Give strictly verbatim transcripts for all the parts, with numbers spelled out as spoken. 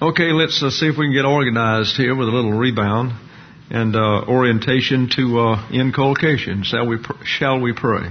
Okay, let's uh, see if we can get organized here with a little rebound and uh, orientation to uh, inculcation. Shall we, pr- shall we pray?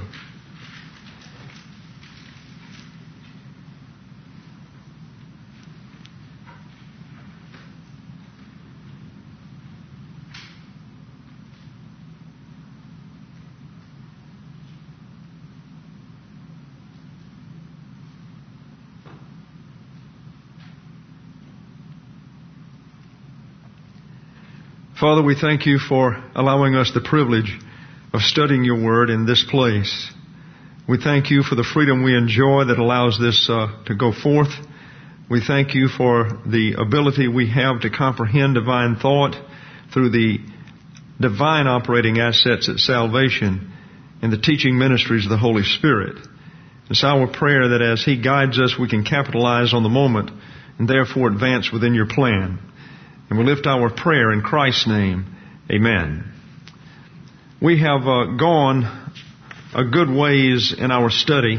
Father, we thank you for allowing us the privilege of studying your word in this place. We thank you for the freedom we enjoy that allows this uh, to go forth. We thank you for the ability we have to comprehend divine thought through the divine operating assets at salvation and the teaching ministries of the Holy Spirit. It's our prayer that as He guides us, we can capitalize on the moment and therefore advance within your plan. And we lift our prayer in Christ's name. Amen. We have uh, gone a good ways in our study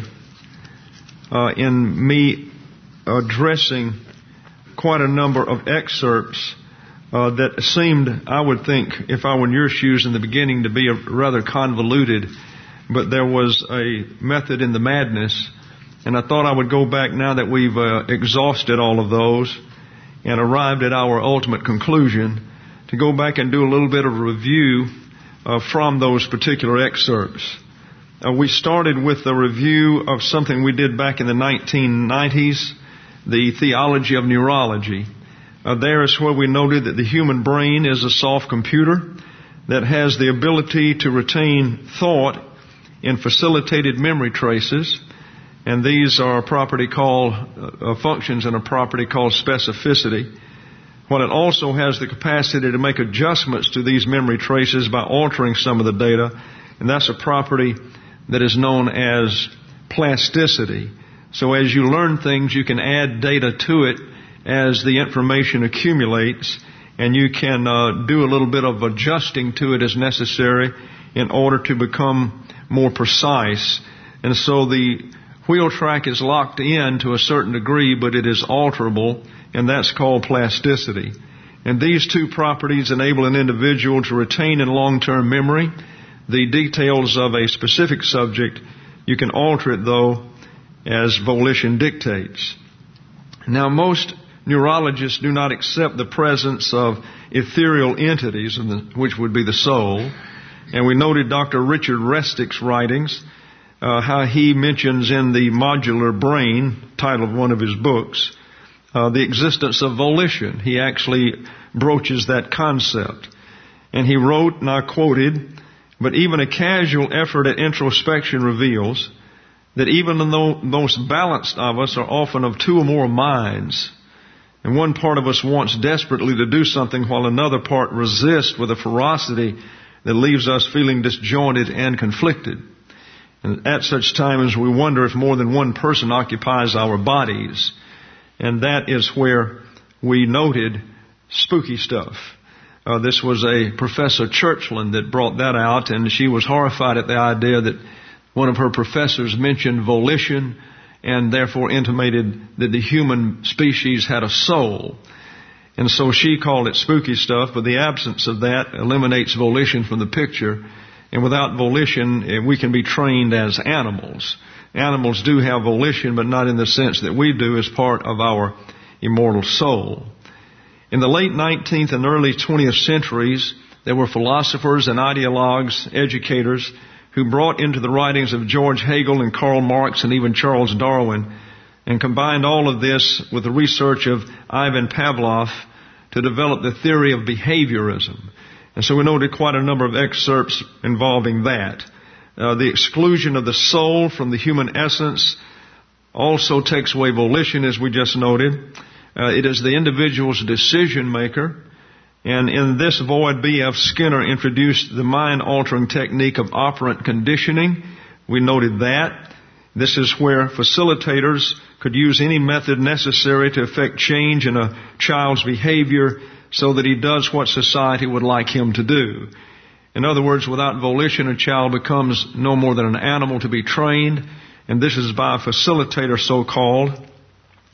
uh, in me addressing quite a number of excerpts uh, that seemed, I would think, if I were in your shoes in the beginning, to be a rather convoluted. But there was a method in the madness. And I thought I would go back now that we've uh, exhausted all of those and arrived at our ultimate conclusion, to go back and do a little bit of review uh, from those particular excerpts. Uh, we started with a review of something we did back in the nineteen nineties, the theology of neurology. Uh, there is where we noted that the human brain is a soft computer that has the ability to retain thought in facilitated memory traces. And these are a property called, uh, functions in a property called specificity. While it also has the capacity to make adjustments to these memory traces by altering some of the data. And that's a property that is known as plasticity. So as you learn things, you can add data to it as the information accumulates. And you can uh, do a little bit of adjusting to it as necessary in order to become more precise. And so the wheel track is locked in to a certain degree, but it is alterable, and that's called plasticity. And these two properties enable an individual to retain in long-term memory the details of a specific subject. You can alter it, though, as volition dictates. Now, most neurologists do not accept the presence of ethereal entities, which would be the soul. And we noted Doctor Richard Restick's writings, Uh, how he mentions in the Modular Brain, title of one of his books, uh, the existence of volition. He actually broaches that concept. And he wrote, and I quoted, "But even a casual effort at introspection reveals that even though the most balanced of us are often of two or more minds, and one part of us wants desperately to do something while another part resists with a ferocity that leaves us feeling disjointed and conflicted. And at such times we wonder if more than one person occupies our bodies." And that is where we noted spooky stuff. Uh, this was a Professor Churchland that brought that out, and she was horrified at the idea that one of her professors mentioned volition and therefore intimated that the human species had a soul. And so she called it spooky stuff, but the absence of that eliminates volition from the picture. And without volition, we can be trained as animals. Animals do have volition, but not in the sense that we do as part of our immortal soul. In the late nineteenth and early twentieth centuries, there were philosophers and ideologues, educators, who brought into the writings of George Hegel and Karl Marx and even Charles Darwin, and combined all of this with the research of Ivan Pavlov to develop the theory of behaviorism. And so we noted quite a number of excerpts involving that. Uh, the exclusion of the soul from the human essence also takes away volition, as we just noted. Uh, it is the individual's decision maker. And in this void, B F Skinner introduced the mind-altering technique of operant conditioning. We noted that. This is where facilitators could use any method necessary to effect change in a child's behavior so that he does what society would like him to do. In other words, without volition, a child becomes no more than an animal to be trained, and this is by a facilitator so-called.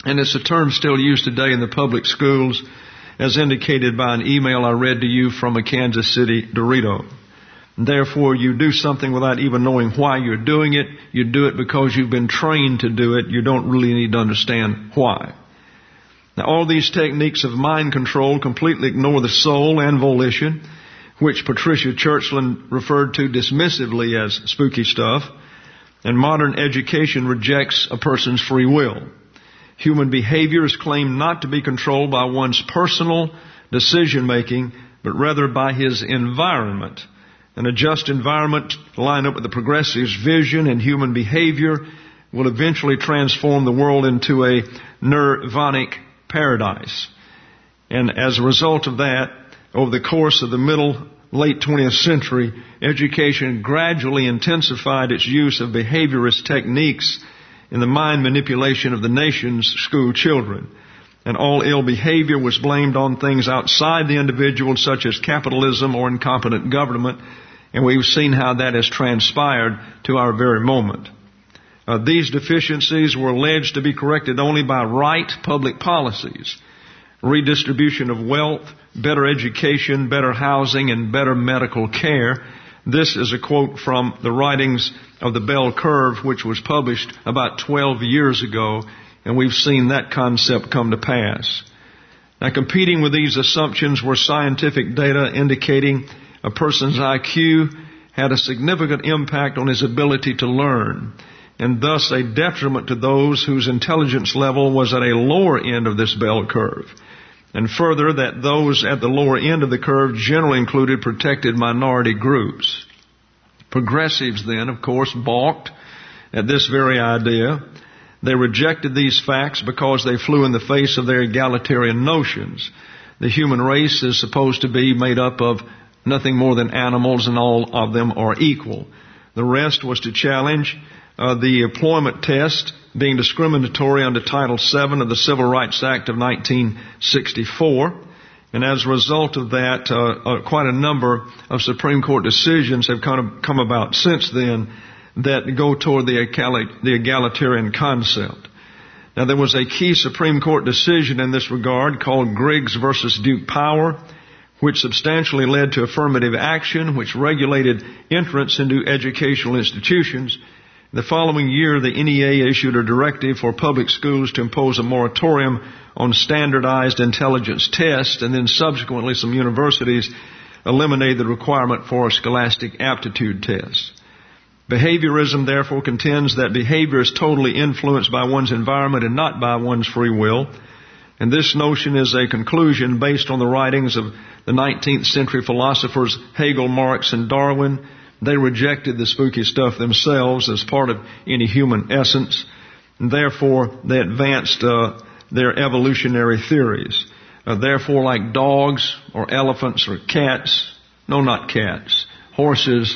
And it's a term still used today in the public schools, as indicated by an email I read to you from a Kansas City Dorito. Therefore, you do something without even knowing why you're doing it. You do it because you've been trained to do it. You don't really need to understand why. Now, all these techniques of mind control completely ignore the soul and volition, which Patricia Churchland referred to dismissively as spooky stuff. And modern education rejects a person's free will. Human behavior is claimed not to be controlled by one's personal decision-making, but rather by his environment. And a just environment to line up with the progressive's vision and human behavior will eventually transform the world into a nirvanic paradise. And as a result of that, over the course of the middle, late twentieth century, education gradually intensified its use of behaviorist techniques in the mind manipulation of the nation's school children. And all ill behavior was blamed on things outside the individual, such as capitalism or incompetent government. And we've seen how that has transpired to our very moment. Uh, these deficiencies were alleged to be corrected only by right public policies, redistribution of wealth, better education, better housing, and better medical care. This is a quote from the writings of the Bell Curve, which was published about twelve years ago, and we've seen that concept come to pass. Now, competing with these assumptions were scientific data indicating a person's I Q had a significant impact on his ability to learn, and thus a detriment to those whose intelligence level was at a lower end of this bell curve. And further, that those at the lower end of the curve generally included protected minority groups. Progressives then, of course, balked at this very idea. They rejected these facts because they flew in the face of their egalitarian notions. The human race is supposed to be made up of nothing more than animals, and all of them are equal. The rest was to challenge uh, the employment test being discriminatory under Title seven of the Civil Rights Act of nineteen sixty-four. And as a result of that, uh, uh, quite a number of Supreme Court decisions have kind of come about since then that go toward the, egali- the egalitarian concept. Now, there was a key Supreme Court decision in this regard called Griggs versus Duke Power, which substantially led to affirmative action, which regulated entrance into educational institutions. The following year, the N E A issued a directive for public schools to impose a moratorium on standardized intelligence tests, and then subsequently some universities eliminated the requirement for a scholastic aptitude test. Behaviorism, therefore, contends that behavior is totally influenced by one's environment and not by one's free will. And this notion is a conclusion based on the writings of the nineteenth century philosophers Hegel, Marx, and Darwin. They rejected the spooky stuff themselves as part of any human essence, and therefore they advanced uh, their evolutionary theories. Uh, therefore, like dogs or elephants or cats, no, not cats, horses,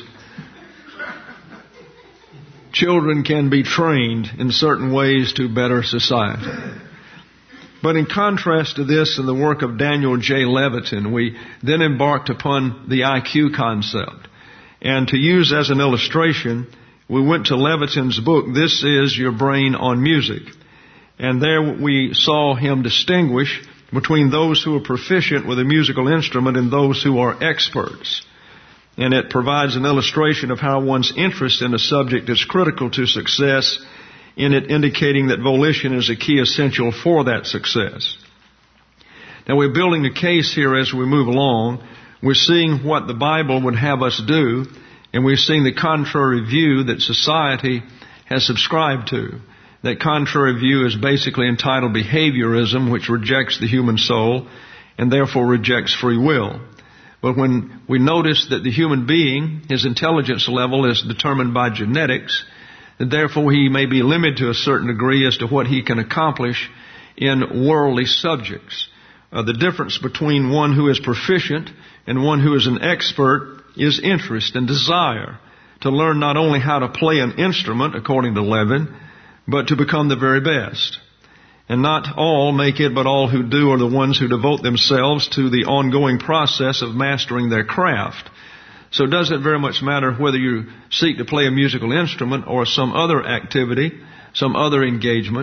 children can be trained in certain ways to better society. But in contrast to this and the work of Daniel J. Levitin, we then embarked upon the I Q concept. And to use as an illustration, we went to Levitin's book, This Is Your Brain on Music. And there we saw him distinguish between those who are proficient with a musical instrument and those who are experts. And it provides an illustration of how one's interest in a subject is critical to success, in it indicating that volition is a key essential for that success. Now, we're building a case here as we move along. We're seeing what the Bible would have us do, and we're seeing the contrary view that society has subscribed to. That contrary view is basically entitled behaviorism, which rejects the human soul and therefore rejects free will. But when we notice that the human being, his intelligence level is determined by genetics, and therefore he may be limited to a certain degree as to what he can accomplish in worldly subjects. Uh, the difference between one who is proficient and one who is an expert is interest and desire to learn not only how to play an instrument, according to Levin, but to become the very best. And not all make it, but all who do are the ones who devote themselves to the ongoing process of mastering their craft. So it doesn't very much matter whether you seek to play a musical instrument or some other activity, some other engagement.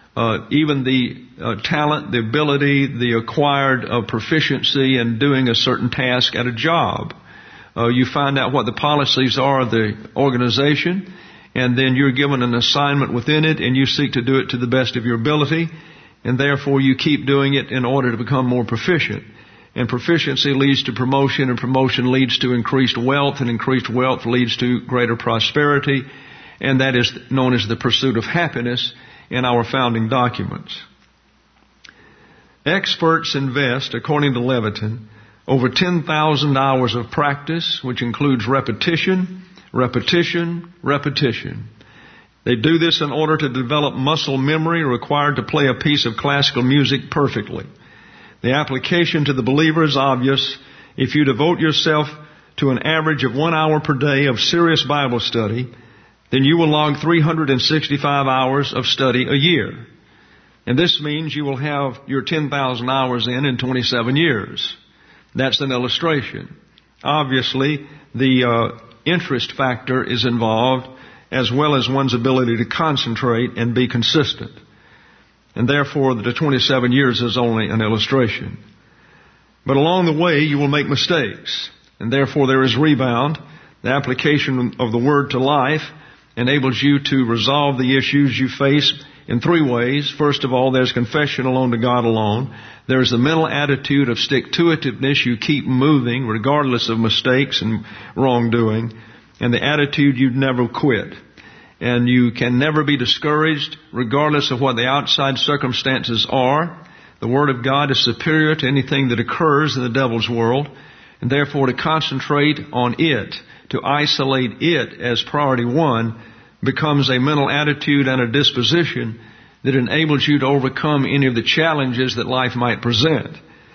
uh, even the uh, talent, the ability, the acquired uh, proficiency in doing a certain task at a job. Uh, you find out what the policies are of the organization, and then you're given an assignment within it, and you seek to do it to the best of your ability, and therefore you keep doing it in order to become more proficient. And proficiency leads to promotion, and promotion leads to increased wealth, and increased wealth leads to greater prosperity, and that is known as the pursuit of happiness in our founding documents. Experts invest, according to Leviton, over ten thousand hours of practice, which includes repetition, repetition, repetition. They do this in order to develop muscle memory required to play a piece of classical music perfectly. The application to the believer is obvious. If you devote yourself to an average of one hour per day of serious Bible study, then you will log three hundred sixty-five hours of study a year. And this means you will have your ten thousand hours in in twenty-seven years. That's an illustration. Obviously, the uh, interest factor is involved, as well as one's ability to concentrate and be consistent. And therefore, the twenty-seven years is only an illustration. But along the way, you will make mistakes. And therefore, there is rebound. The application of the Word to life enables you to resolve the issues you face in three ways. First of all, there's confession alone to God alone. There's the mental attitude of stick-to-itiveness. You keep moving regardless of mistakes and wrongdoing. And the attitude you never quit. And you can never be discouraged regardless of what the outside circumstances are. The Word of God is superior to anything that occurs in the devil's world. And therefore to concentrate on it, to isolate it as priority one, becomes a mental attitude and a disposition that enables you to overcome any of the challenges that life might present.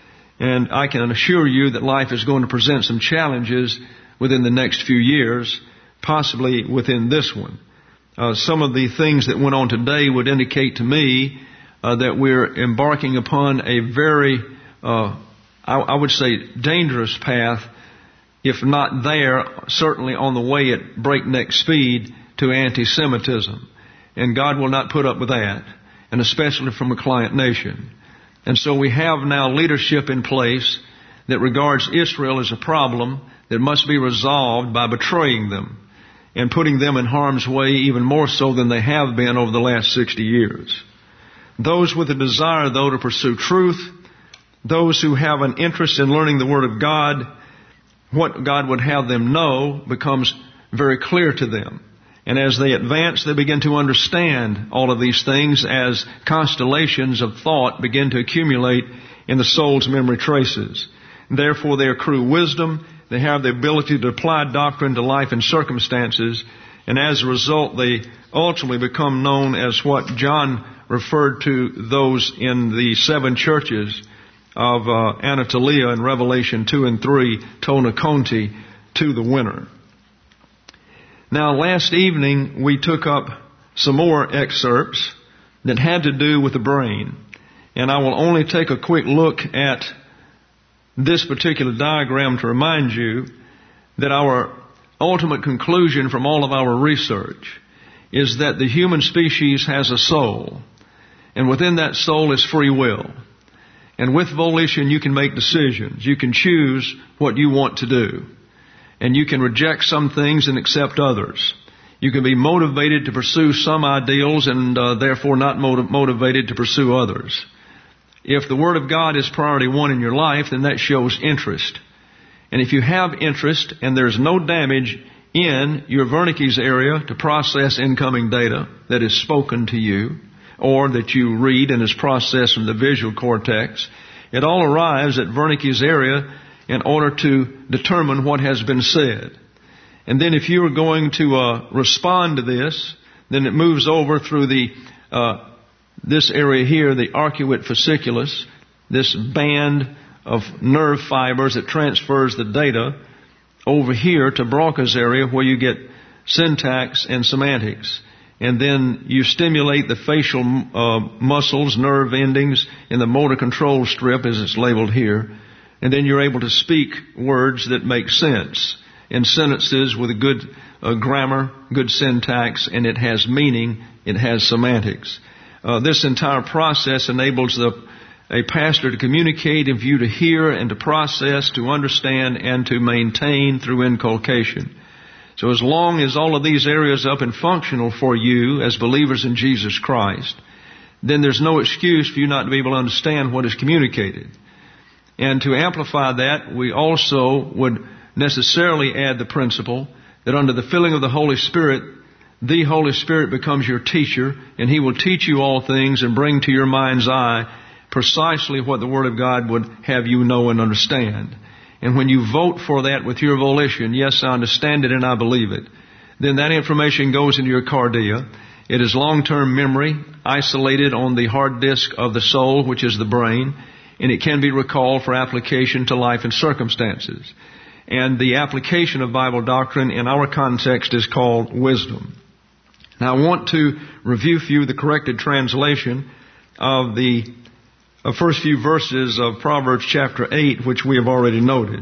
And I can assure you that life is going to present some challenges within the next few years, possibly within this one. Uh, some of the things that went on today would indicate to me uh, that we're embarking upon a very, uh, I, I would say, dangerous path, if not there, certainly on the way at breakneck speed to anti-Semitism. And God will not put up with that, and especially from a client nation. And so we have now leadership in place that regards Israel as a problem that must be resolved by betraying them and putting them in harm's way even more so than they have been over the last sixty years. Those with a desire, though, to pursue truth, those who have an interest in learning the Word of God, what God would have them know becomes very clear to them. And as they advance, they begin to understand all of these things as constellations of thought begin to accumulate in the soul's memory traces. Therefore, they accrue wisdom. They have the ability to apply doctrine to life and circumstances. And as a result, they ultimately become known as what John referred to those in the seven churches of uh, Anatolia in Revelation two and three, Tona Conti, to the winner. Now, last evening, we took up some more excerpts that had to do with the brain. And I will only take a quick look at this particular diagram to remind you that our ultimate conclusion from all of our research is that the human species has a soul. And within that soul is free will. And with volition, you can make decisions. You can choose what you want to do. And you can reject some things and accept others. You can be motivated to pursue some ideals and uh, therefore not motiv- motivated to pursue others. If the Word of God is priority one in your life, then that shows interest. And if you have interest and there's no damage in your Wernicke's area to process incoming data that is spoken to you or that you read and is processed from the visual cortex, it all arrives at Wernicke's area in order to determine what has been said. And then if you are going to uh, respond to this, then it moves over through the uh, this area here, the arcuate fasciculus, this band of nerve fibers that transfers the data over here to Broca's area where you get syntax and semantics. And then you stimulate the facial uh, muscles, nerve endings in the motor control strip as it's labeled here. And then you're able to speak words that make sense in sentences with a good uh, grammar, good syntax, and it has meaning, it has semantics. Uh, this entire process enables the, a pastor to communicate and for you to hear and to process, to understand, and to maintain through inculcation. So as long as all of these areas are up and functional for you as believers in Jesus Christ, then there's no excuse for you not to be able to understand what is communicated. And to amplify that, we also would necessarily add the principle that under the filling of the Holy Spirit, the Holy Spirit becomes your teacher, and He will teach you all things and bring to your mind's eye precisely what the Word of God would have you know and understand. And when you vote for that with your volition, yes, I understand it and I believe it, then that information goes into your cardia. It is long-term memory, isolated on the hard disk of the soul, which is the brain, and it can be recalled for application to life and circumstances. And the application of Bible doctrine in our context is called wisdom. Now I want to review for you the corrected translation of the uh, first few verses of Proverbs chapter eight, which we have already noted.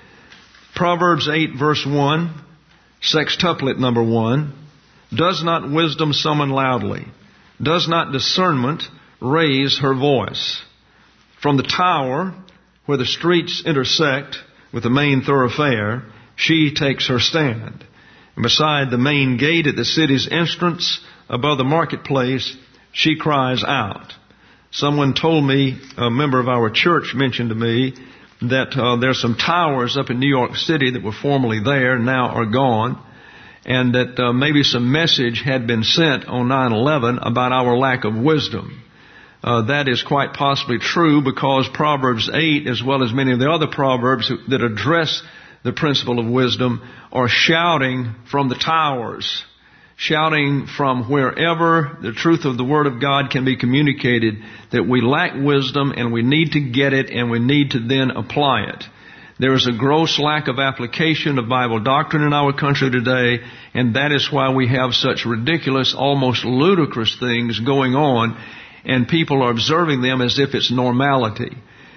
Proverbs eight verse one, sextuplet number one, does not wisdom summon loudly? Does not discernment raise her voice? From the tower where the streets intersect with the main thoroughfare, she takes her stand. And beside the main gate at the city's entrance, above the marketplace, she cries out. Someone told me, a member of our church mentioned to me, that uh, there's some towers up in New York City that were formerly there, now are gone, and that uh, maybe some message had been sent on nine eleven about our lack of wisdom. Uh, that is quite possibly true because Proverbs eight, as well as many of the other Proverbs that address the principle of wisdom, are shouting from the towers, shouting from wherever the truth of the Word of God can be communicated, that we lack wisdom and we need to get it and we need to then apply it. There is a gross lack of application of Bible doctrine in our country today, and that is why we have such ridiculous, almost ludicrous things going on, and people are observing them as if it's normality.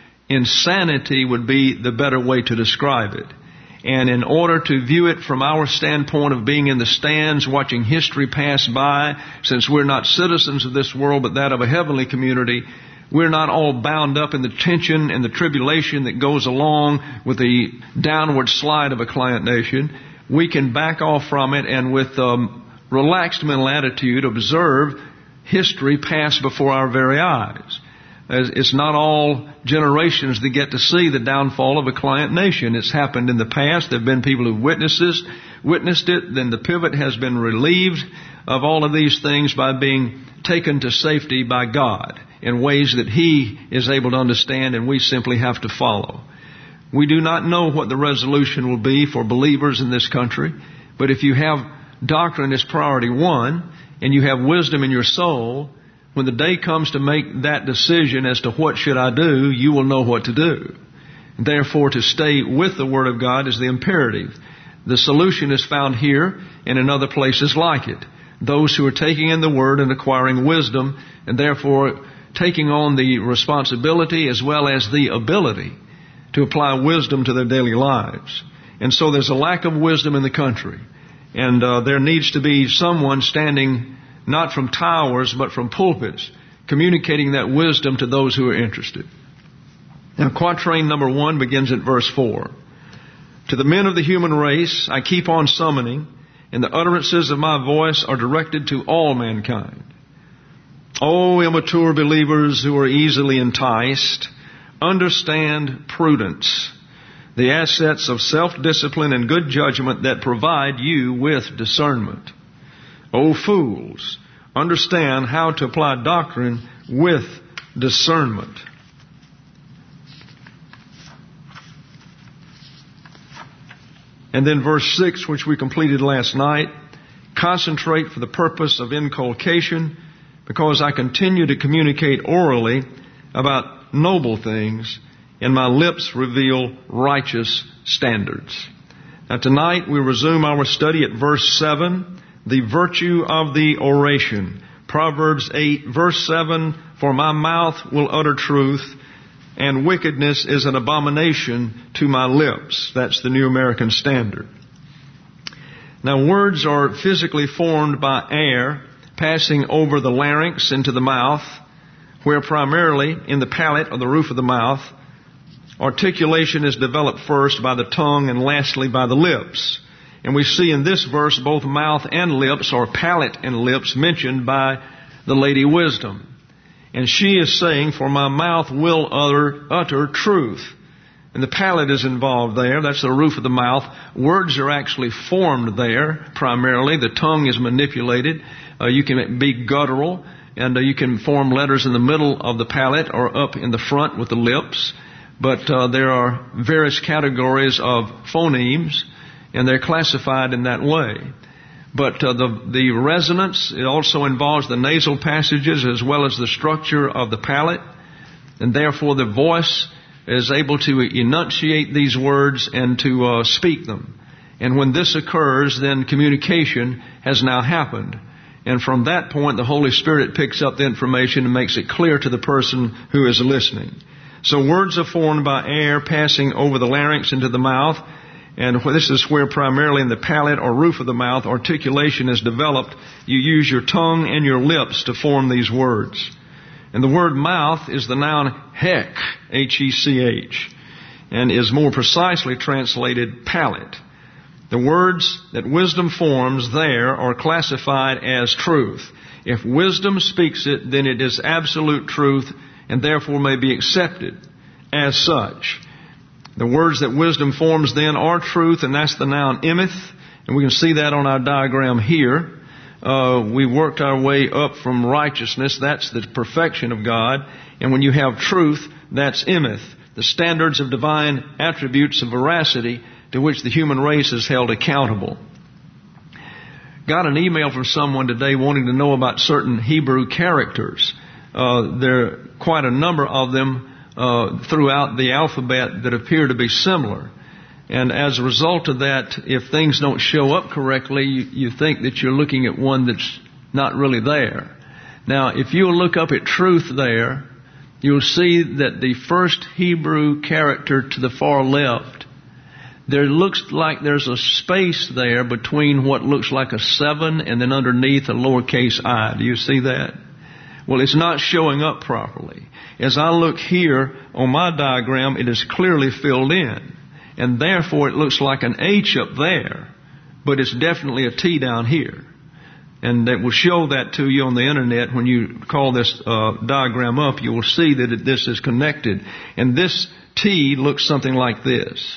Insanity would be the better way to describe it. And in order to view it from our standpoint of being in the stands, watching history pass by, since we're not citizens of this world but that of a heavenly community, we're not all bound up in the tension and the tribulation that goes along with the downward slide of a client nation. We can back off from it and with um, relaxed mental attitude observe history pass before our very eyes. It's not all generations that get to see the downfall of a client nation. It's happened in the past. There have been people who've witnesses, witnessed it. Then the pivot has been relieved of all of these things by being taken to safety by God in ways that He is able to understand and we simply have to follow. We do not know what the resolution will be for believers in this country, but if you have doctrine as priority one and you have wisdom in your soul, when the day comes to make that decision as to what should I do, you will know what to do. Therefore, to stay with the Word of God is the imperative. The solution is found here and in other places like it. Those who are taking in the Word and acquiring wisdom, and therefore taking on the responsibility as well as the ability to apply wisdom to their daily lives. And so there's a lack of wisdom in the country. And uh, there needs to be someone standing not from towers, but from pulpits, communicating that wisdom to those who are interested. Now, quatrain number one begins at verse four. To the men of the human race I keep on summoning, and the utterances of my voice are directed to all mankind. O immature believers who are easily enticed, understand prudence, the assets of self-discipline and good judgment that provide you with discernment. O fools, understand how to apply doctrine with discernment. And then verse six, which we completed last night, concentrate for the purpose of inculcation, because I continue to communicate orally about noble things, and my lips reveal righteous standards. Now tonight we resume our study at verse seven, the virtue of the oration. Proverbs eight, verse seven, for my mouth will utter truth, and wickedness is an abomination to my lips. That's the New American Standard. Now words are physically formed by air, passing over the larynx into the mouth, where primarily in the palate or the roof of the mouth, articulation is developed first by the tongue and lastly by the lips. And we see in this verse both mouth and lips, or palate and lips, mentioned by the Lady Wisdom. And she is saying, for my mouth will utter, utter truth. And the palate is involved there. That's the roof of the mouth. Words are actually formed there primarily. The tongue is manipulated. Uh, you can be guttural, and uh, you can form letters in the middle of the palate or up in the front with the lips. But uh, there are various categories of phonemes, and they're classified in that way. But uh, the, the resonance, it also involves the nasal passages as well as the structure of the palate. And therefore the voice is able to enunciate these words and to uh, speak them. And when this occurs, then communication has now happened. And from that point, the Holy Spirit picks up the information and makes it clear to the person who is listening. So words are formed by air passing over the larynx into the mouth. And this is where primarily in the palate or roof of the mouth articulation is developed. You use your tongue and your lips to form these words. And the word mouth is the noun hech, H E C H, and is more precisely translated palate. The words that wisdom forms there are classified as truth. If wisdom speaks it, then it is absolute truth and therefore may be accepted as such. The words that wisdom forms then are truth, and that's the noun emeth, and we can see that on our diagram here. Uh, we worked our way up from righteousness. That's the perfection of God. And when you have truth, that's emeth, the standards of divine attributes of veracity to which the human race is held accountable. Got an email from someone today wanting to know about certain Hebrew characters. Uh, there are quite a number of them uh, throughout the alphabet that appear to be similar. And as a result of that, if things don't show up correctly, you, you think that you're looking at one that's not really there. Now, if you'll look up at truth there, you'll see that the first Hebrew character to the far left, there looks like there's a space there between what looks like a seven and then underneath a lowercase I. Do you see that? Well, it's not showing up properly. As I look here on my diagram, it is clearly filled in. And therefore it looks like an H up there, but it's definitely a T down here. And that will show that to you on the internet. When you call this uh, diagram up, you will see that it, this is connected. And this T looks something like this.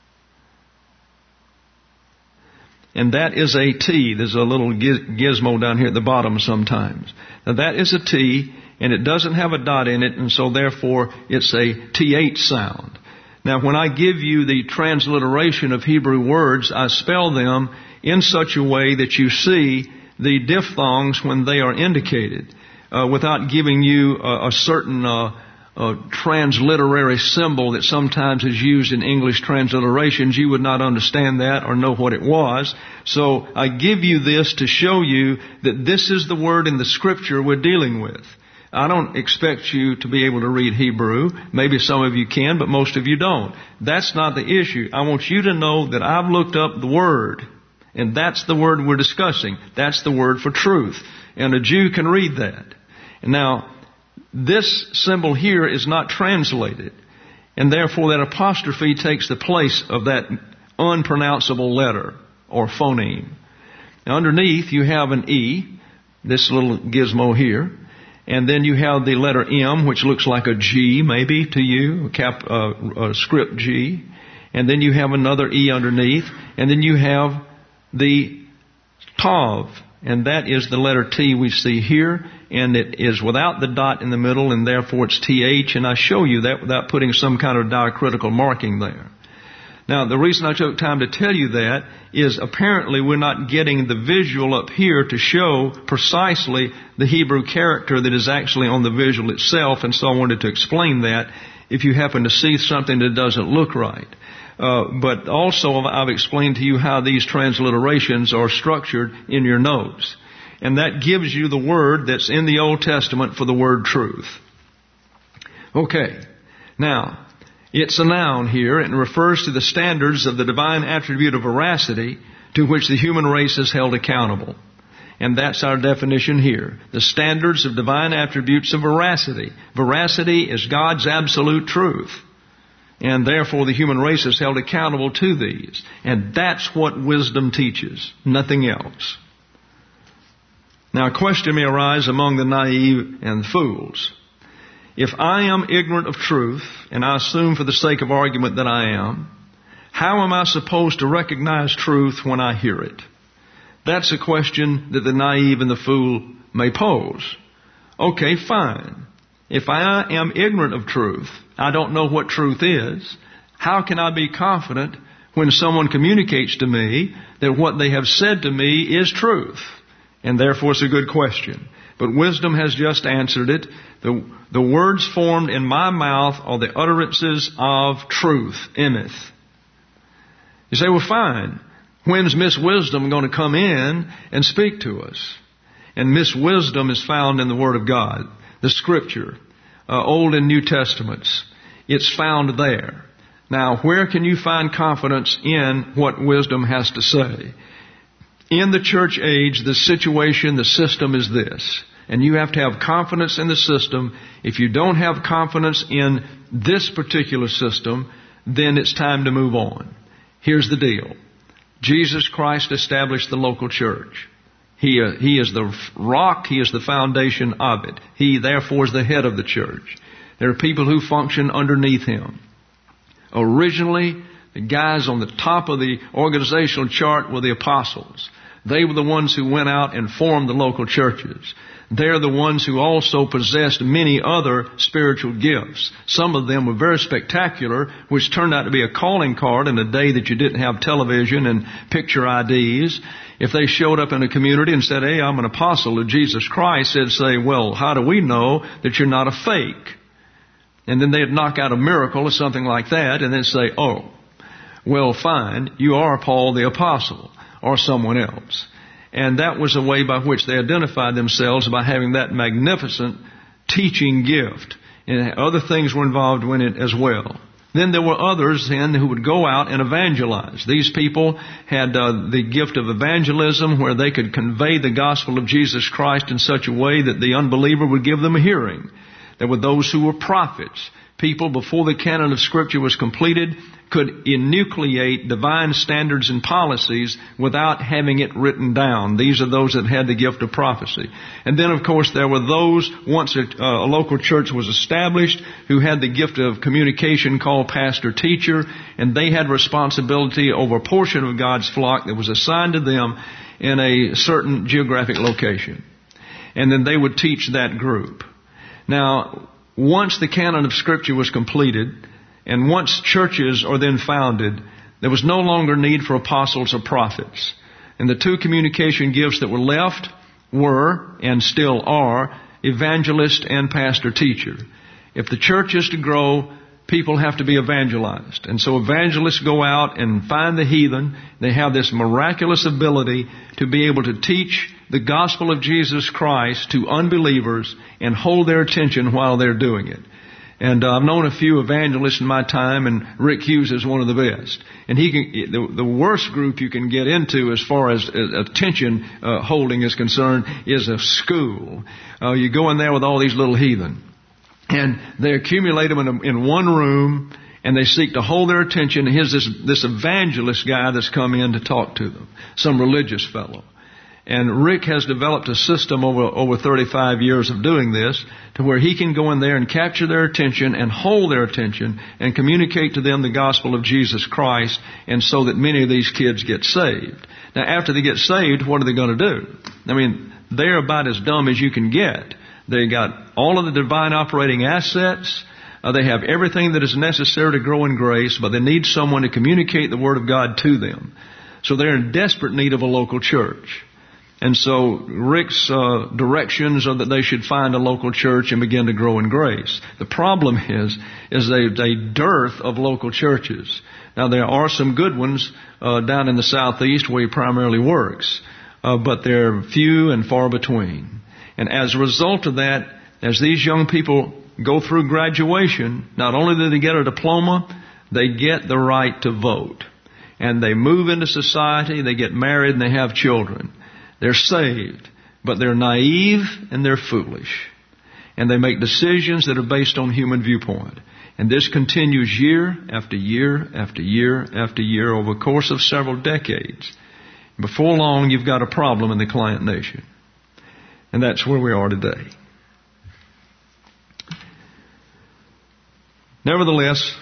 And that is a T. There's a little gizmo down here at the bottom sometimes. Now that is a T, and it doesn't have a dot in it, and so therefore it's a T H sound. Now, when I give you the transliteration of Hebrew words, I spell them in such a way that you see the diphthongs when they are indicated, uh, without giving you a, a certain uh, uh, transliterary symbol that sometimes is used in English transliterations. You would not understand that or know what it was. So I give you this to show you that this is the word in the Scripture we're dealing with. I don't expect you to be able to read Hebrew. Maybe some of you can, but most of you don't. That's not the issue. I want you to know that I've looked up the word, and that's the word we're discussing. That's the word for truth. And a Jew can read that. And now, this symbol here is not translated, and therefore that apostrophe takes the place of that unpronounceable letter or phoneme. Now, underneath you have an E, this little gizmo here. And then you have the letter M, which looks like a G, maybe, to you, a, cap, uh, a script G. And then you have another E underneath. And then you have the Tav, and that is the letter T we see here. And it is without the dot in the middle, and therefore it's T H. And I show you that without putting some kind of diacritical marking there. Now, the reason I took time to tell you that is apparently we're not getting the visual up here to show precisely the Hebrew character that is actually on the visual itself, and so I wanted to explain that if you happen to see something that doesn't look right. Uh, but also I've explained to you how these transliterations are structured in your notes. And that gives you the word that's in the Old Testament for the word truth. Okay. Now, it's a noun here, and refers to the standards of the divine attribute of veracity to which the human race is held accountable. And that's our definition here. The standards of divine attributes of veracity. Veracity is God's absolute truth. And therefore the human race is held accountable to these. And that's what wisdom teaches, nothing else. Now a question may arise among the naive and the fools. If I am ignorant of truth, and I assume for the sake of argument that I am, how am I supposed to recognize truth when I hear it? That's a question that the naive and the fool may pose. Okay, fine. If I am ignorant of truth, I don't know what truth is, how can I be confident when someone communicates to me that what they have said to me is truth? And therefore it's a good question. But wisdom has just answered it. The, the words formed in my mouth are the utterances of truth, emeth. You say, well, fine. When's Miss Wisdom going to come in and speak to us? And Miss Wisdom is found in the Word of God, the Scripture, uh, Old and New Testaments. It's found there. Now, where can you find confidence in what wisdom has to say? In the church age, the situation, the system is this. And you have to have confidence in the system. If you don't have confidence in this particular system, then it's time to move on. Here's the deal. Jesus Christ established the local church. He, uh, he is the rock. He is the foundation of it. He, therefore, is the head of the church. There are people who function underneath Him. Originally, the guys on the top of the organizational chart were the apostles. They were the ones who went out and formed the local churches. They're the ones who also possessed many other spiritual gifts. Some of them were very spectacular, which turned out to be a calling card in a day that you didn't have television and picture I Ds. If they showed up in a community and said, hey, I'm an apostle of Jesus Christ, they'd say, well, how do we know that you're not a fake? And then they'd knock out a miracle or something like that and then say, oh, well, fine, you are Paul the apostle or someone else. And that was a way by which they identified themselves, by having that magnificent teaching gift. And other things were involved in it as well. Then there were others then who would go out and evangelize. These people had uh, the gift of evangelism, where they could convey the gospel of Jesus Christ in such a way that the unbeliever would give them a hearing. There were those who were prophets. People, before the canon of Scripture was completed, could enucleate divine standards and policies without having it written down. These are those that had the gift of prophecy. And then, of course, there were those, once a, uh, a local church was established, who had the gift of communication called pastor-teacher, and they had responsibility over a portion of God's flock that was assigned to them in a certain geographic location. And then they would teach that group. Now, once the canon of Scripture was completed, and once churches are then founded, there was no longer need for apostles or prophets. And the two communication gifts that were left were, and still are, evangelist and pastor-teacher. If the church is to grow, people have to be evangelized. And so evangelists go out and find the heathen. They have this miraculous ability to be able to teach the gospel of Jesus Christ to unbelievers and hold their attention while they're doing it. And uh, I've known a few evangelists in my time, and Rick Hughes is one of the best. And he can, the, the worst group you can get into as far as uh, attention uh, holding is concerned is a school. Uh, you go in there with all these little heathen, and they accumulate them in, a, in one room, and they seek to hold their attention. And here's this, this evangelist guy that's come in to talk to them, some religious fellow. And Rick has developed a system over, over thirty-five years of doing this, to where he can go in there and capture their attention and hold their attention and communicate to them the gospel of Jesus Christ, and so that many of these kids get saved. Now, after they get saved, what are they going to do? I mean, they're about as dumb as you can get. They got all of the divine operating assets. Uh, they have everything that is necessary to grow in grace, but they need someone to communicate the Word of God to them. So they're in desperate need of a local church. And so Rick's uh, directions are that they should find a local church and begin to grow in grace. The problem is, is there's a dearth of local churches. Now, there are some good ones uh, down in the southeast where he primarily works, uh, but they're few and far between. And as a result of that, as these young people go through graduation, not only do they get a diploma, they get the right to vote. And they move into society, they get married, and they have children. They're saved, but they're naive and they're foolish. And they make decisions that are based on human viewpoint. And this continues year after year after year after year over the course of several decades. Before long, you've got a problem in the client nation. And that's where we are today. Nevertheless,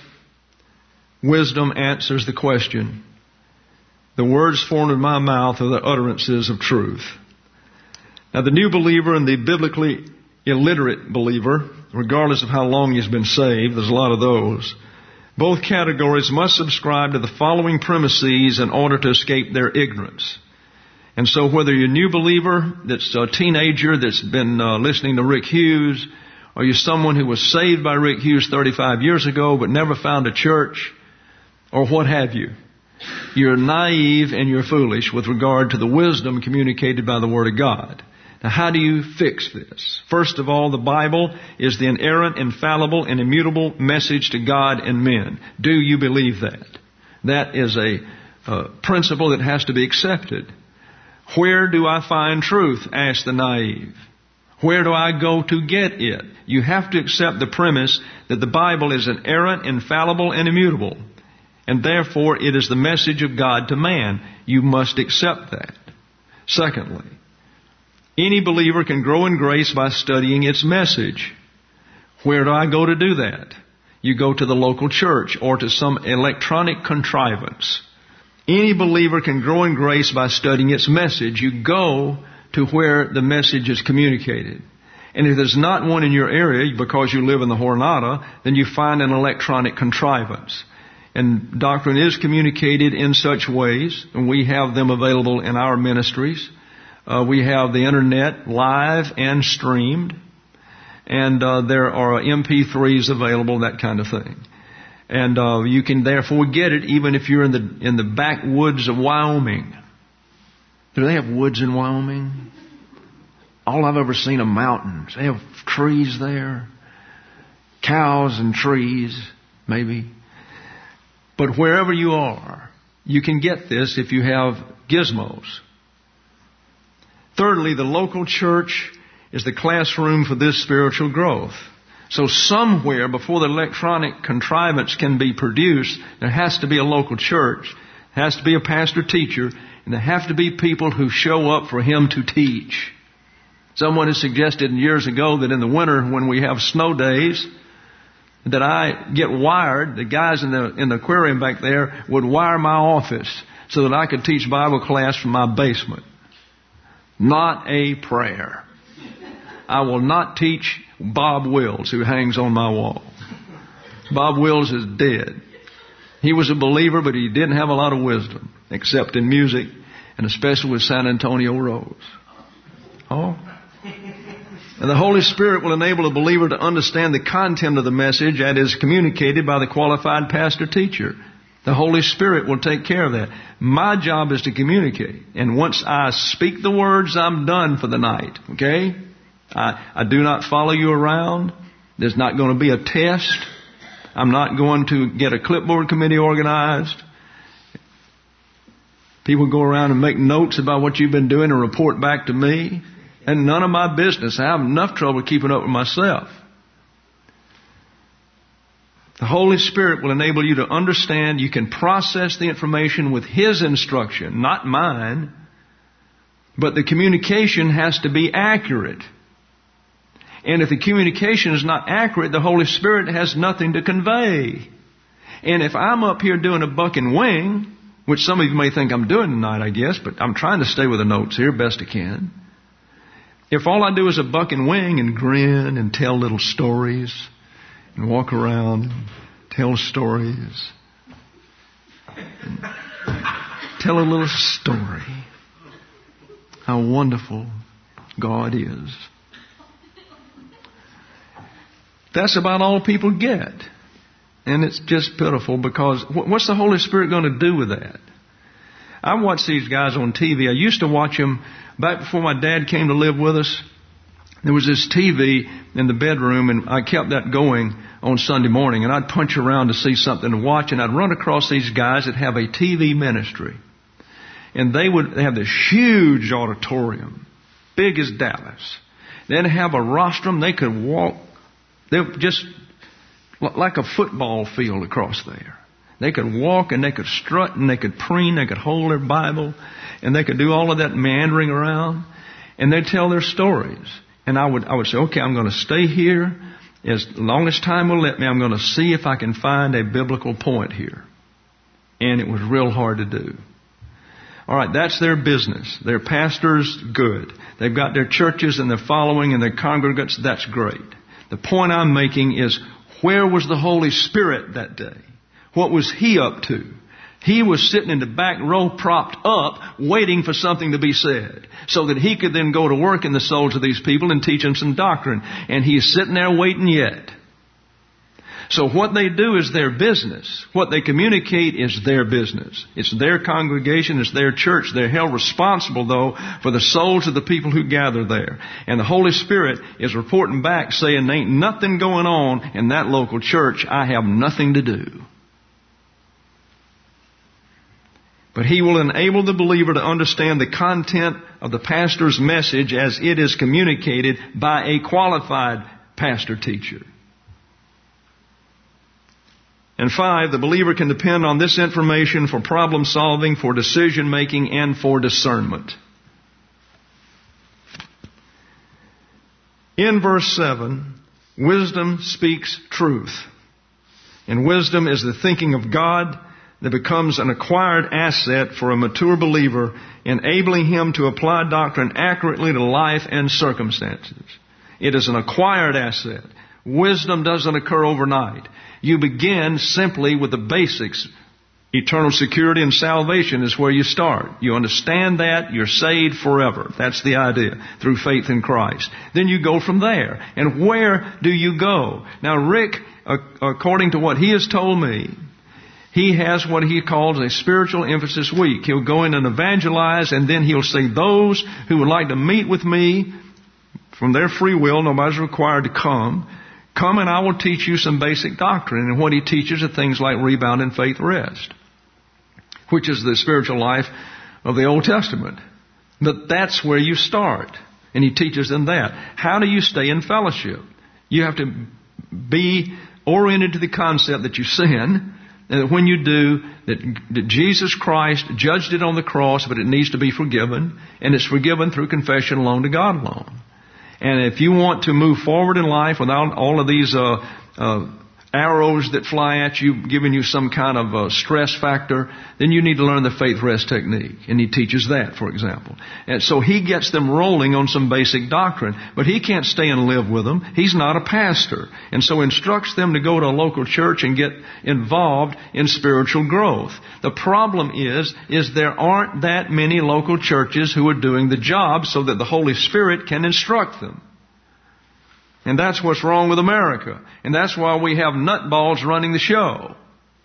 wisdom answers the question. The words formed in my mouth are the utterances of truth. Now, the new believer and the biblically illiterate believer, regardless of how long he's been saved, there's a lot of those, both categories must subscribe to the following premises in order to escape their ignorance. And so whether you're a new believer that's a teenager that's been uh, listening to Rick Hughes, or you're someone who was saved by Rick Hughes thirty-five years ago but never found a church, or what have you, you're naive and you're foolish with regard to the wisdom communicated by the Word of God. Now, how do you fix this? First of all, the Bible is the inerrant, infallible, and immutable message to God and men. Do you believe that? That is a uh, principle that has to be accepted. Where do I find truth? Asked the naive. Where do I go to get it? You have to accept the premise that the Bible is inerrant, infallible, and immutable. And therefore, it is the message of God to man. You must accept that. Secondly, any believer can grow in grace by studying its message. Where do I go to do that? You go to the local church or to some electronic contrivance. Any believer can grow in grace by studying its message. You go to where the message is communicated. And if there's not one in your area because you live in the Jornada, then you find an electronic contrivance. And doctrine is communicated in such ways, and we have them available in our ministries. Uh, we have the internet live and streamed, and uh, there are M P threes available, that kind of thing. And uh, you can therefore get it even if you're in the in the backwoods of Wyoming. Do they have woods in Wyoming? All I've ever seen are mountains. They have trees there, cows and trees, maybe. But wherever you are, you can get this if you have gizmos. Thirdly, the local church is the classroom for this spiritual growth. So somewhere before the electronic contrivance can be produced, there has to be a local church, there has to be a pastor-teacher, and there have to be people who show up for him to teach. Someone has suggested years ago that in the winter when we have snow days, that I get wired, the guys in the in the aquarium back there would wire my office so that I could teach Bible class from my basement. Not a prayer. I will not teach Bob Wills, who hangs on my wall. Bob Wills is dead. He was a believer, but he didn't have a lot of wisdom, except in music, and especially with San Antonio Rose. Oh. And the Holy Spirit will enable a believer to understand the content of the message that is communicated by the qualified pastor-teacher. The Holy Spirit will take care of that. My job is to communicate. And once I speak the words, I'm done for the night. Okay? I, I do not follow you around. There's not going to be a test. I'm not going to get a clipboard committee organized. People go around and make notes about what you've been doing and report back to me. And none of my business. I have enough trouble keeping up with myself. The Holy Spirit will enable you to understand. You can process the information with His instruction, not mine. But the communication has to be accurate. And if the communication is not accurate, the Holy Spirit has nothing to convey. And if I'm up here doing a buck and wing, which some of you may think I'm doing tonight, I guess, but I'm trying to stay with the notes here best I can. If all I do is a buck and wing and grin and tell little stories and walk around and tell stories, and tell a little story, how wonderful God is. That's about all people get. And it's just pitiful because what's the Holy Spirit going to do with that? I watch these guys on T V. I used to watch them back before my dad came to live with us. There was this T V in the bedroom, and I kept that going on Sunday morning. And I'd punch around to see something to watch, and I'd run across these guys that have a T V ministry. And they would have this huge auditorium, big as Dallas. They'd have a rostrum. They could walk, they just like a football field across there. They could walk and they could strut and they could preen, they could hold their Bible, and they could do all of that meandering around, and they'd tell their stories. And I would, I would say, okay, I'm going to stay here. As long as time will let me, I'm going to see if I can find a biblical point here. And it was real hard to do. All right, that's their business. Their pastors, good. They've got their churches and their following and their congregants. That's great. The point I'm making is, where was the Holy Spirit that day? What was He up to? He was sitting in the back row propped up waiting for something to be said so that He could then go to work in the souls of these people and teach them some doctrine. And He is sitting there waiting yet. So what they do is their business. What they communicate is their business. It's their congregation. It's their church. They're held responsible, though, for the souls of the people who gather there. And the Holy Spirit is reporting back saying, there ain't nothing going on in that local church. I have nothing to do. But He will enable the believer to understand the content of the pastor's message as it is communicated by a qualified pastor-teacher. And five, the believer can depend on this information for problem solving, for decision making, and for discernment. In verse seven, wisdom speaks truth. And wisdom is the thinking of God that becomes an acquired asset for a mature believer, enabling him to apply doctrine accurately to life and circumstances. It is an acquired asset. Wisdom doesn't occur overnight. You begin simply with the basics. Eternal security and salvation is where you start. You understand that, you're saved forever. That's the idea, through faith in Christ. Then you go from there. And where do you go? Now, Rick, according to what he has told me, he has what he calls a spiritual emphasis week. He'll go in and evangelize, and then he'll say, those who would like to meet with me from their free will, nobody's required to come, come and I will teach you some basic doctrine. And what he teaches are things like rebound and faith rest, which is the spiritual life of the Old Testament. But that's where you start. And he teaches them that. How do you stay in fellowship? You have to be oriented to the concept that you sin, and that when you do, that, that Jesus Christ judged it on the cross, but it needs to be forgiven, and it's forgiven through confession alone to God alone. And if you want to move forward in life without all of these uh, uh, arrows that fly at you, giving you some kind of uh, stress factor, then you need to learn the faith rest technique. And he teaches that, for example. And so he gets them rolling on some basic doctrine. But he can't stay and live with them. He's not a pastor. And so instructs them to go to a local church and get involved in spiritual growth. The problem is, is there aren't that many local churches who are doing the job so that the Holy Spirit can instruct them. And that's what's wrong with America. And that's why we have nutballs running the show.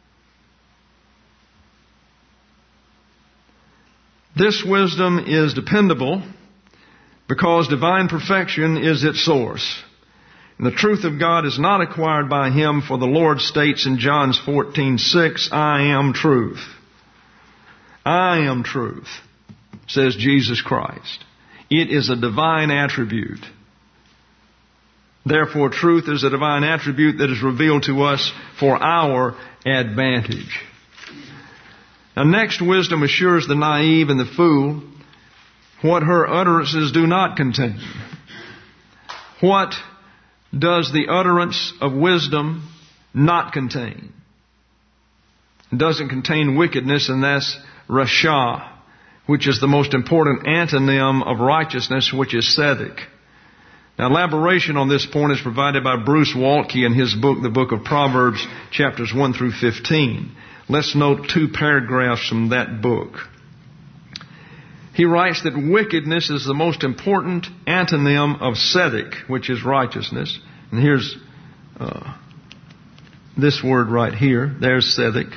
This wisdom is dependable because divine perfection is its source. And the truth of God is not acquired by him, for the Lord states in John fourteen six, I am truth. I am truth, says Jesus Christ. It is a divine attribute. Therefore, truth is a divine attribute that is revealed to us for our advantage. Now, next, wisdom assures the naive and the fool what her utterances do not contain. What does the utterance of wisdom not contain? It doesn't contain wickedness, and that's rasha, which is the most important antonym of righteousness, which is tzedek. Now, elaboration on this point is provided by Bruce Waltke in his book, The Book of Proverbs, chapters one through fifteen. Let's note two paragraphs from that book. He writes that wickedness is the most important antonym of tzedek, which is righteousness. And here's uh, this word right here. There's tzedek.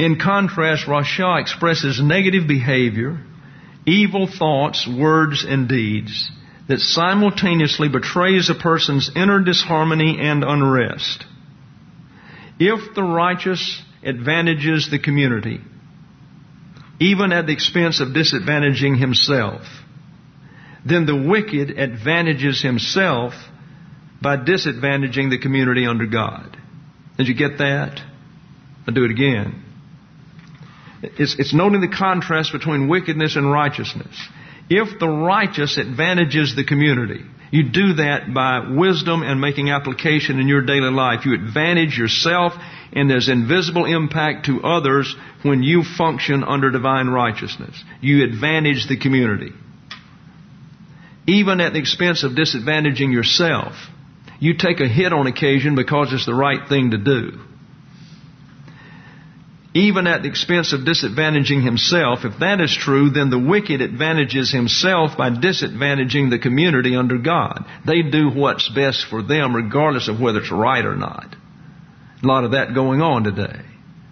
In contrast, rasha expresses negative behavior, evil thoughts, words, and deeds that simultaneously betrays a person's inner disharmony and unrest. If the righteous advantages the community, even at the expense of disadvantaging himself, then the wicked advantages himself by disadvantaging the community under God. Did you get that? I'll do it again. It's, it's noting the contrast between wickedness and righteousness. If the righteous advantages the community, you do that by wisdom and making application in your daily life. You advantage yourself, and there's invisible impact to others when you function under divine righteousness. You advantage the community. Even at the expense of disadvantaging yourself, you take a hit on occasion because it's the right thing to do. Even at the expense of disadvantaging himself, if that is true, then the wicked advantages himself by disadvantaging the community under God. They do what's best for them regardless of whether it's right or not. A lot of that going on today.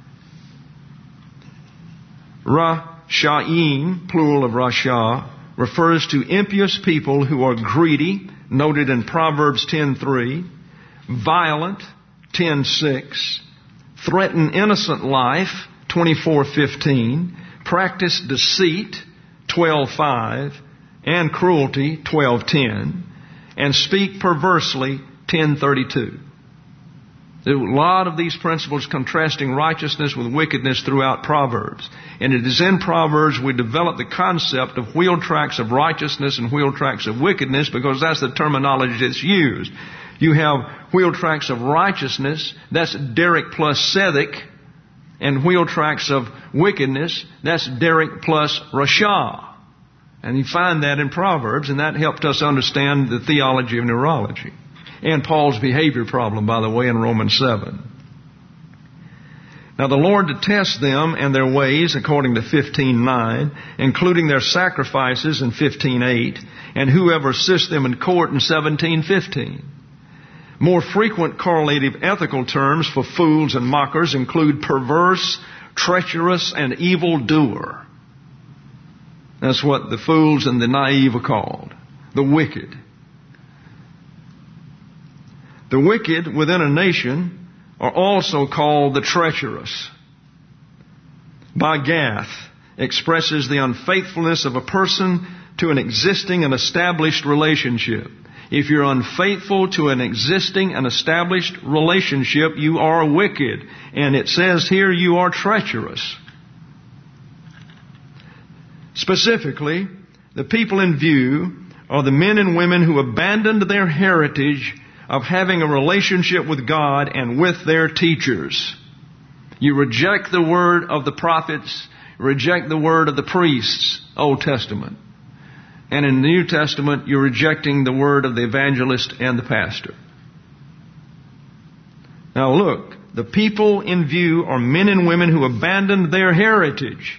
Rashaim, plural of rasha, refers to impious people who are greedy, noted in Proverbs ten three, violent, ten six, threaten innocent life, twenty-four fifteen, practice deceit, twelve five, and cruelty, twelve ten, and speak perversely, ten thirty-two. There are a lot of these principles contrasting righteousness with wickedness throughout Proverbs. And it is in Proverbs we develop the concept of wheel tracks of righteousness and wheel tracks of wickedness, because that's the terminology that's used. You have wheel tracks of righteousness, that's Derek plus Sethek, and wheel tracks of wickedness, that's Derek plus rasha. And you find that in Proverbs, and that helped us understand the theology of neurology. And Paul's behavior problem, by the way, in Romans seven. Now the Lord detests them and their ways, according to fifteen nine, including their sacrifices in fifteen eight, and whoever assists them in court in seventeen fifteen. More frequent correlative ethical terms for fools and mockers include perverse, treacherous, and evildoer. That's what the fools and the naive are called. The wicked. The wicked within a nation are also called the treacherous. Bagath expresses the unfaithfulness of a person to an existing and established relationship. If you're unfaithful to an existing and established relationship, you are wicked. And it says here you are treacherous. Specifically, the people in view are the men and women who abandoned their heritage of having a relationship with God and with their teachers. You reject the word of the prophets, reject the word of the priests, Old Testament. And in the New Testament, you're rejecting the word of the evangelist and the pastor. Now look, the people in view are men and women who abandoned their heritage.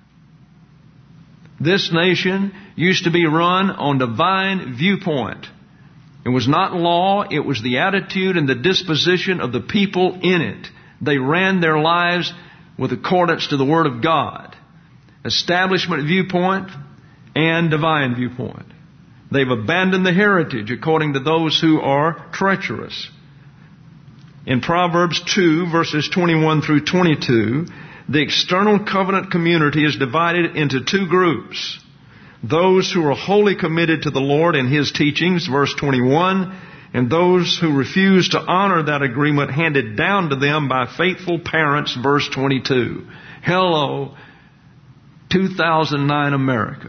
This nation used to be run on divine viewpoint. It was not law, it was the attitude and the disposition of the people in it. They ran their lives with accordance to the Word of God. Establishment viewpoint and divine viewpoint. They've abandoned the heritage according to those who are treacherous. In Proverbs two, verses twenty-one through twenty-two, the external covenant community is divided into two groups. Those who are wholly committed to the Lord and His teachings, verse twenty-one, and those who refuse to honor that agreement handed down to them by faithful parents, verse twenty-two. Hello, two thousand nine America.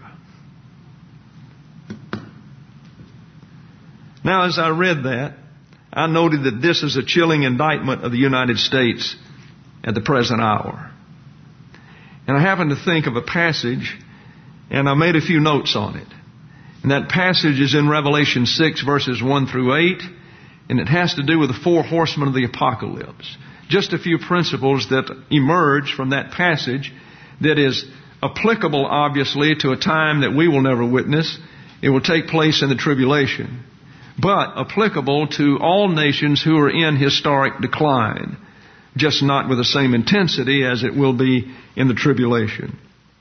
Now, as I read that, I noted that this is a chilling indictment of the United States at the present hour. And I happened to think of a passage, and I made a few notes on it. And that passage is in Revelation six, verses one through eight, and it has to do with the four horsemen of the apocalypse. Just a few principles that emerge from that passage that is applicable, obviously, to a time that we will never witness. It will take place in the tribulation, but applicable to all nations who are in historic decline. just not with the same intensity as it will be in the tribulation.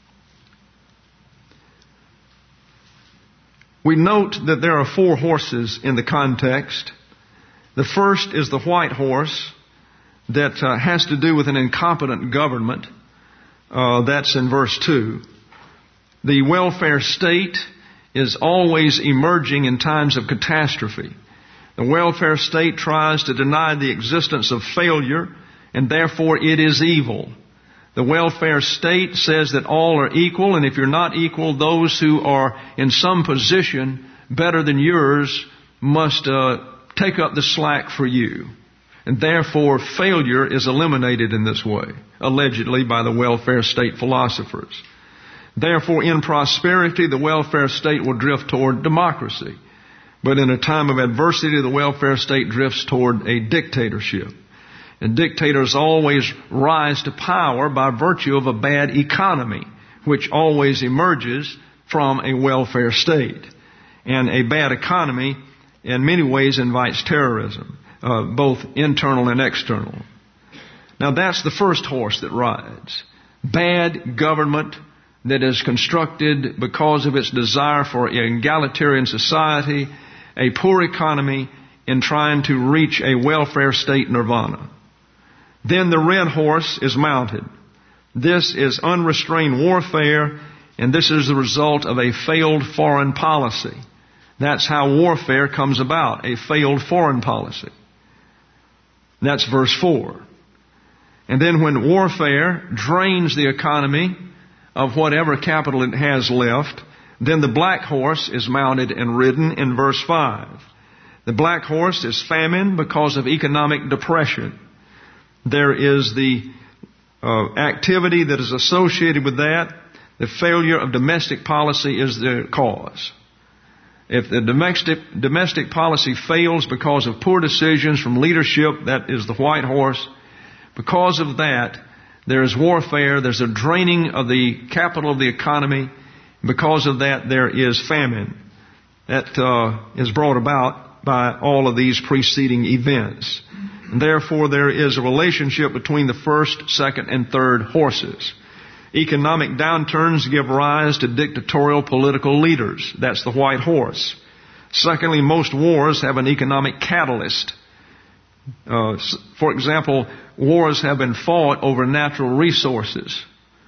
We note that there are four horses in the context. The first is the white horse that uh, has to do with an incompetent government. Uh, that's in verse two. The welfare state is always emerging in times of catastrophe. The welfare state tries to deny the existence of failure, and therefore it is evil. The welfare state says that all are equal, and if you're not equal, those who are in some position better than yours must uh, take up the slack for you. And therefore failure is eliminated in this way, allegedly by the welfare state philosophers. Therefore, in prosperity, the welfare state will drift toward democracy. But in a time of adversity, the welfare state drifts toward a dictatorship. And dictators always rise to power by virtue of a bad economy, which always emerges from a welfare state. And a bad economy, in many ways, invites terrorism, uh, both internal and external. Now, that's the first horse that rides. Bad government that is constructed because of its desire for an egalitarian society, a poor economy in trying to reach a welfare state nirvana. Then the red horse is mounted. This is unrestrained warfare, and this is the result of a failed foreign policy. That's how warfare comes about, a failed foreign policy. That's verse four. And then when warfare drains the economy of whatever capital it has left, then the black horse is mounted and ridden in verse five. The black horse is famine because of economic depression. There is the uh, activity that is associated with that. The failure of domestic policy is the cause. If the domestic, domestic policy fails because of poor decisions from leadership, that is the white horse. Because of that, there is warfare. There's a draining of the capital of the economy. Because of that, there is famine. That uh, is brought about by all of these preceding events. And therefore, there is a relationship between the first, second, and third horses. Economic downturns give rise to dictatorial political leaders. That's the white horse. Secondly, most wars have an economic catalyst. Uh, for example, wars have been fought over natural resources.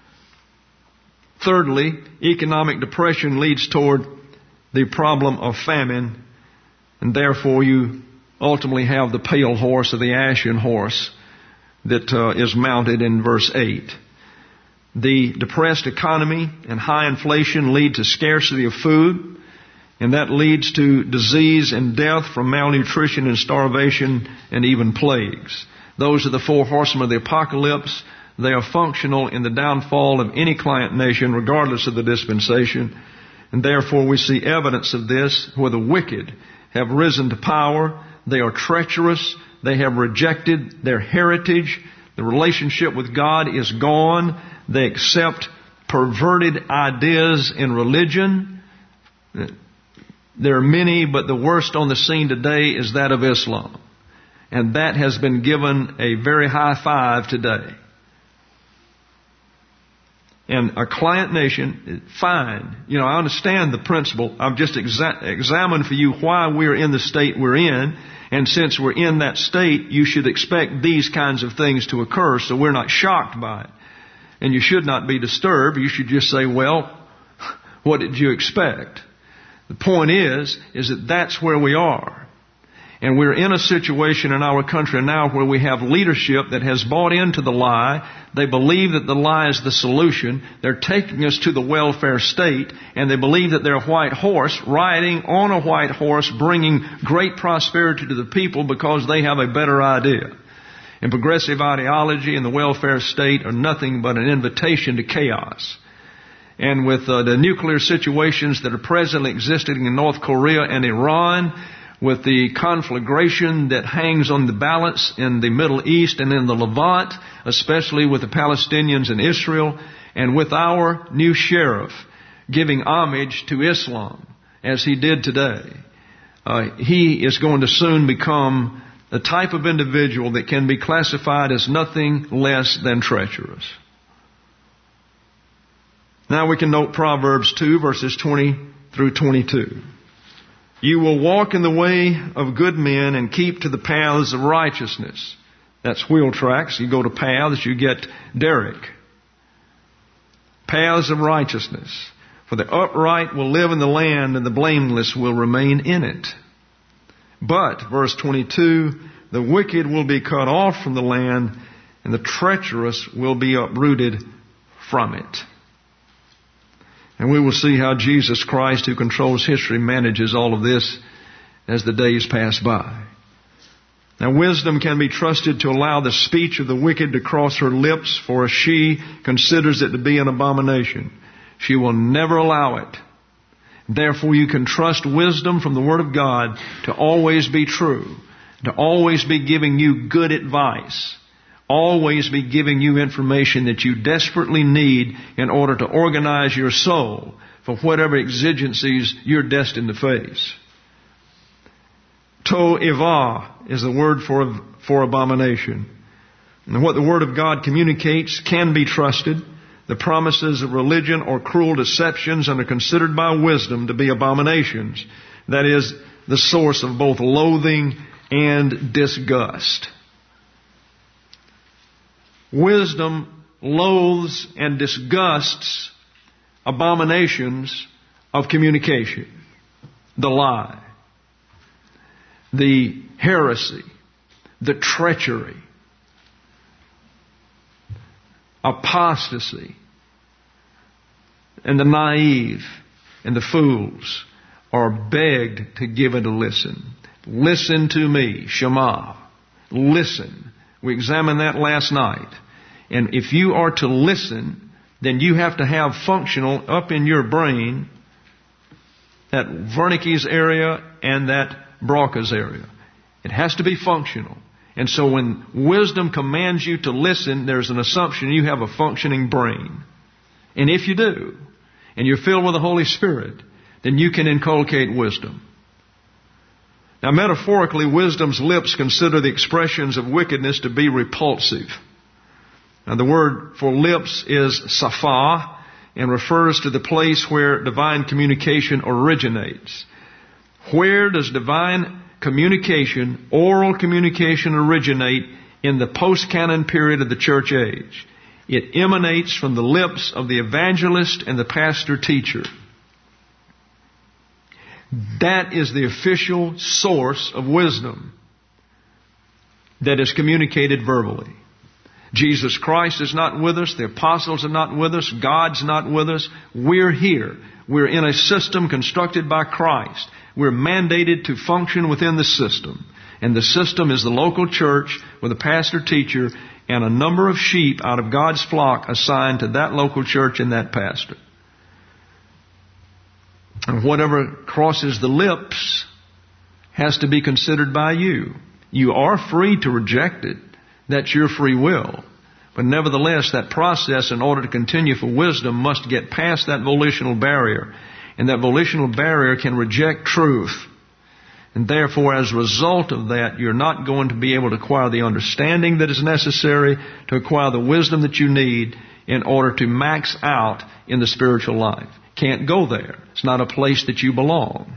Thirdly, economic depression leads toward the problem of famine, and therefore you ultimately have the pale horse or the ashen horse that uh, is mounted in verse eight. The depressed economy and high inflation lead to scarcity of food, and that leads to disease and death from malnutrition and starvation and even plagues. Those are the four horsemen of the apocalypse. They are functional in the downfall of any client nation, regardless of the dispensation. And therefore we see evidence of this where the wicked have risen to power. They are treacherous. They have rejected their heritage. The relationship with God is gone. They accept perverted ideas in religion. There are many, but the worst on the scene today is that of Islam. And that has been given a very high five today. And a client nation, fine. You know, I understand the principle. I've just exa- examined for you why we're in the state we're in. And since we're in that state, you should expect these kinds of things to occur, so we're not shocked by it. And you should not be disturbed. You should just say, well, what did you expect? The point is, is that that's where we are. And we're in a situation in our country now where we have leadership that has bought into the lie. They believe that the lie is the solution. They're taking us to the welfare state, and they believe that they're a white horse, riding on a white horse, bringing great prosperity to the people because they have a better idea. And progressive ideology and the welfare state are nothing but an invitation to chaos. And with uh, the nuclear situations that are presently existing in North Korea and Iran, with the conflagration that hangs on the balance in the Middle East and in the Levant, especially with the Palestinians in Israel, and with our new sheriff giving homage to Islam, as he did today. Uh, he is going to soon become the type of individual that can be classified as nothing less than treacherous. Now we can note Proverbs two, verses twenty through twenty-two. You will walk in the way of good men and keep to the paths of righteousness. That's wheel tracks. You go to paths, you get derrick. Paths of righteousness. For the upright will live in the land, and the blameless will remain in it. But, verse twenty-two, the wicked will be cut off from the land, and the treacherous will be uprooted from it. And we will see how Jesus Christ, who controls history, manages all of this as the days pass by. Now, wisdom can be trusted to allow the speech of the wicked to cross her lips, for she considers it to be an abomination. She will never allow it. Therefore, you can trust wisdom from the Word of God to always be true, to always be giving you good advice, always be giving you information that you desperately need in order to organize your soul for whatever exigencies you're destined to face. To'ivah is the word for, for abomination. And what the Word of God communicates can be trusted. The promises of religion or cruel deceptions are considered by wisdom to be abominations. That is the source of both loathing and disgust. Wisdom loathes and disgusts abominations of communication. The lie, the heresy, the treachery, apostasy, and the naive and the fools are begged to give and to listen. Listen to me, Shema. Listen. We examined that last night. And if you are to listen, then you have to have functional up in your brain that Wernicke's area and that Broca's area. It has to be functional. And so when wisdom commands you to listen, there's an assumption you have a functioning brain. And if you do, and you're filled with the Holy Spirit, then you can inculcate wisdom. Now, metaphorically, wisdom's lips consider the expressions of wickedness to be repulsive. Now, the word for lips is safa and refers to the place where divine communication originates. Where does divine communication, oral communication, originate in the post-canon period of the church age? It emanates from the lips of the evangelist and the pastor-teacher. That is the official source of wisdom that is communicated verbally. Jesus Christ is not with us. The apostles are not with us. God's not with us. We're here. We're in a system constructed by Christ. We're mandated to function within the system. And the system is the local church with a pastor-teacher and a number of sheep out of God's flock assigned to that local church and that pastor. And whatever crosses the lips has to be considered by you. You are free to reject it. That's your free will. But nevertheless, that process, in order to continue for wisdom, must get past that volitional barrier. And that volitional barrier can reject truth. And therefore, as a result of that, you're not going to be able to acquire the understanding that is necessary to acquire the wisdom that you need in order to max out in the spiritual life. Can't go there. It's not a place that you belong.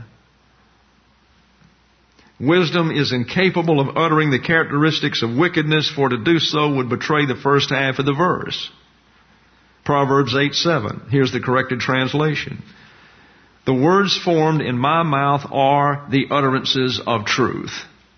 Wisdom is incapable of uttering the characteristics of wickedness, for to do so would betray the first half of the verse. Proverbs eight seven. Here's the corrected translation. The words formed in my mouth are the utterances of truth.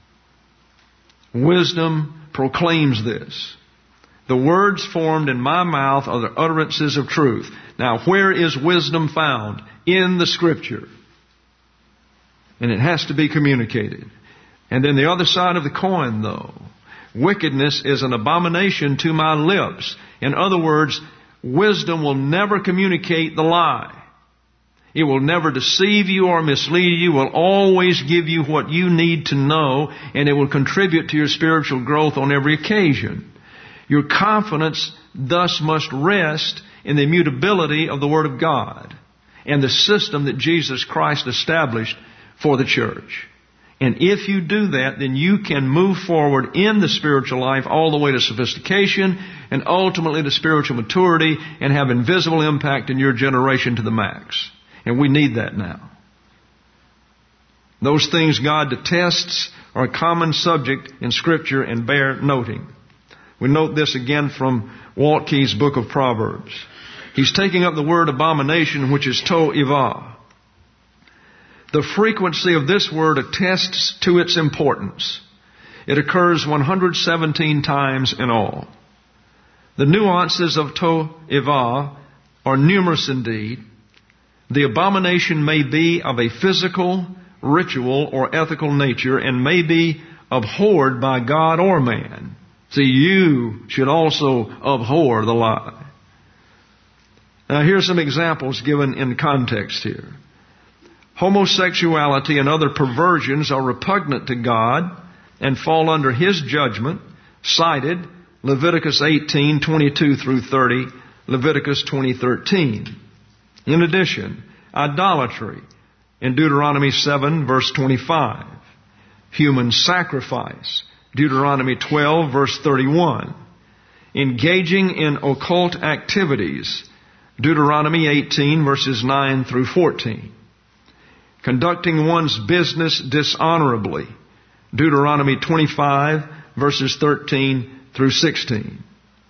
Wisdom proclaims this. The words formed in my mouth are the utterances of truth. Now, where is wisdom found? In the Scripture. And it has to be communicated. And then the other side of the coin, though. Wickedness is an abomination to my lips. In other words, wisdom will never communicate the lie. It will never deceive you or mislead you. It will always give you what you need to know, and it will contribute to your spiritual growth on every occasion. Your confidence thus must rest in the immutability of the Word of God and the system that Jesus Christ established for the church. And if you do that, then you can move forward in the spiritual life all the way to sophistication and ultimately to spiritual maturity and have invisible impact in your generation to the max. And we need that now. Those things God detests are a common subject in Scripture and bear noting. We note this again from Waltke's book of Proverbs. He's taking up the word abomination, which is to'ivah. The frequency of this word attests to its importance. It occurs one hundred seventeen times in all. The nuances of to'ivah are numerous indeed. The abomination may be of a physical, ritual, or ethical nature and may be abhorred by God or man. See, you should also abhor the lie. Now, here's some examples given in context here. Homosexuality and other perversions are repugnant to God and fall under His judgment, cited Leviticus eighteen, twenty-two through thirty, Leviticus twenty, thirteen. In addition, idolatry in Deuteronomy seven, verse twenty-five. Human sacrifice, Deuteronomy twelve, verse thirty-one. Engaging in occult activities, Deuteronomy eighteen, verses nine through fourteen. Conducting one's business dishonorably, Deuteronomy twenty-five, verses thirteen through sixteen.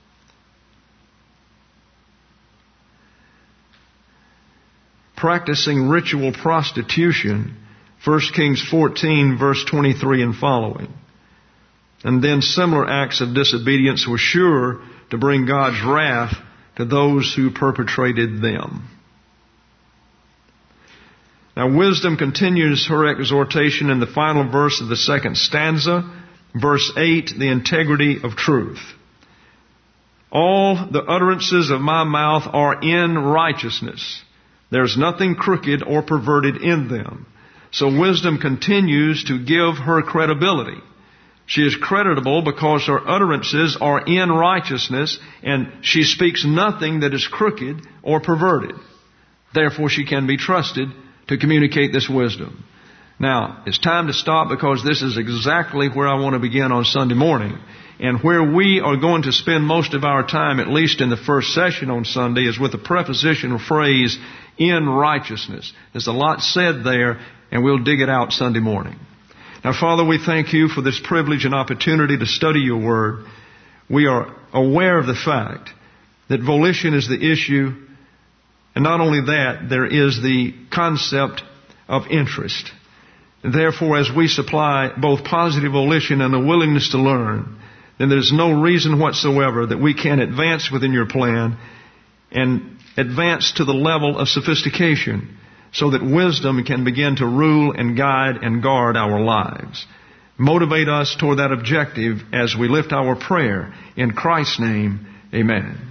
Practicing ritual prostitution, First Kings fourteen, verse twenty-three and following. And then similar acts of disobedience were sure to bring God's wrath to those who perpetrated them. Now, wisdom continues her exhortation in the final verse of the second stanza, verse eight, the integrity of truth. All the utterances of my mouth are in righteousness. There's nothing crooked or perverted in them. So wisdom continues to give her credibility. She is creditable because her utterances are in righteousness and she speaks nothing that is crooked or perverted. Therefore, she can be trusted to communicate this wisdom. Now, it's time to stop because this is exactly where I want to begin on Sunday morning. And where we are going to spend most of our time, at least in the first session on Sunday, is with the prepositional phrase, in righteousness. There's a lot said there, and we'll dig it out Sunday morning. Now, Father, we thank You for this privilege and opportunity to study Your Word. We are aware of the fact that volition is the issue. And not only that, there is the concept of interest. Therefore, as we supply both positive volition and a willingness to learn, then there's no reason whatsoever that we can't advance within Your plan and advance to the level of sophistication so that wisdom can begin to rule and guide and guard our lives. Motivate us toward that objective as we lift our prayer. In Christ's name, amen.